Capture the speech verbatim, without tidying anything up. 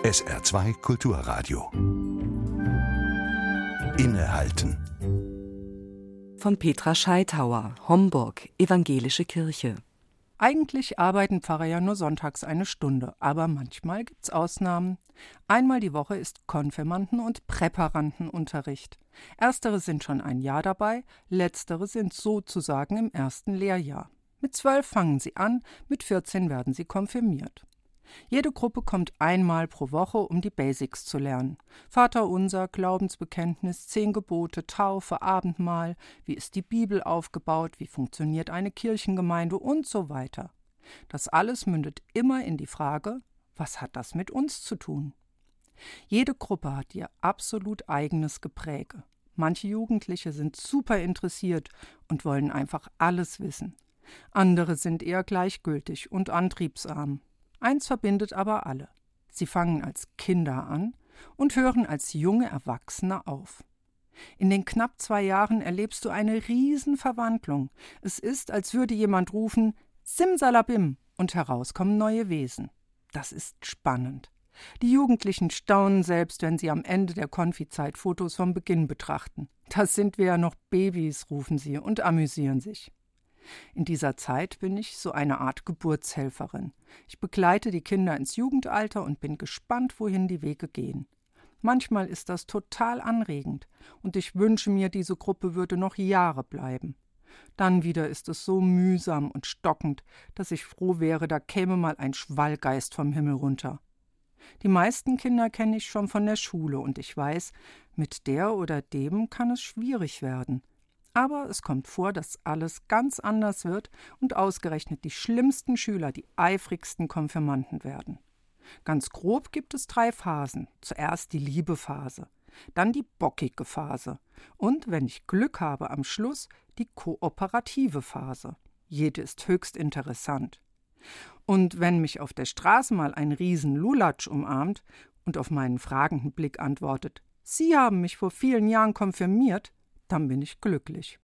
S R zwei Kulturradio. Innehalten. Von Petra Scheithauer, Homburg, Evangelische Kirche. Eigentlich arbeiten Pfarrer ja nur sonntags eine Stunde, aber manchmal gibt's Ausnahmen. Einmal die Woche ist Konfirmanden- und Präparandenunterricht. Erstere sind schon ein Jahr dabei, letztere sind sozusagen im ersten Lehrjahr. Mit zwölf fangen sie an, mit vierzehn werden sie konfirmiert. Jede Gruppe kommt einmal pro Woche, um die Basics zu lernen. Vaterunser, Glaubensbekenntnis, zehn Gebote, Taufe, Abendmahl, wie ist die Bibel aufgebaut, wie funktioniert eine Kirchengemeinde und so weiter. Das alles mündet immer in die Frage, was hat das mit uns zu tun? Jede Gruppe hat ihr absolut eigenes Gepräge. Manche Jugendliche sind super interessiert und wollen einfach alles wissen. Andere sind eher gleichgültig und antriebsarm. Eins verbindet aber alle. Sie fangen als Kinder an und hören als junge Erwachsene auf. In den knapp zwei Jahren erlebst du eine Riesenverwandlung. Es ist, als würde jemand rufen, Simsalabim, und heraus kommen neue Wesen. Das ist spannend. Die Jugendlichen staunen selbst, wenn sie am Ende der Konfizeit Fotos vom Beginn betrachten. Das sind wir ja noch Babys, rufen sie und amüsieren sich. In dieser Zeit bin ich so eine Art Geburtshelferin. Ich begleite die Kinder ins Jugendalter und bin gespannt, wohin die Wege gehen. Manchmal ist das total anregend und ich wünsche mir, diese Gruppe würde noch Jahre bleiben. Dann wieder ist es so mühsam und stockend, dass ich froh wäre, da käme mal ein Schwallgeist vom Himmel runter. Die meisten Kinder kenne ich schon von der Schule und ich weiß, mit der oder dem kann es schwierig werden. Aber es kommt vor, dass alles ganz anders wird und ausgerechnet die schlimmsten Schüler die eifrigsten Konfirmanden werden. Ganz grob gibt es drei Phasen. Zuerst die Liebephase, dann die bockige Phase und, wenn ich Glück habe, am Schluss die kooperative Phase. Jede ist höchst interessant. Und wenn mich auf der Straße mal ein Riesen-Lulatsch umarmt und auf meinen fragenden Blick antwortet, »Sie haben mich vor vielen Jahren konfirmiert«, dann bin ich glücklich.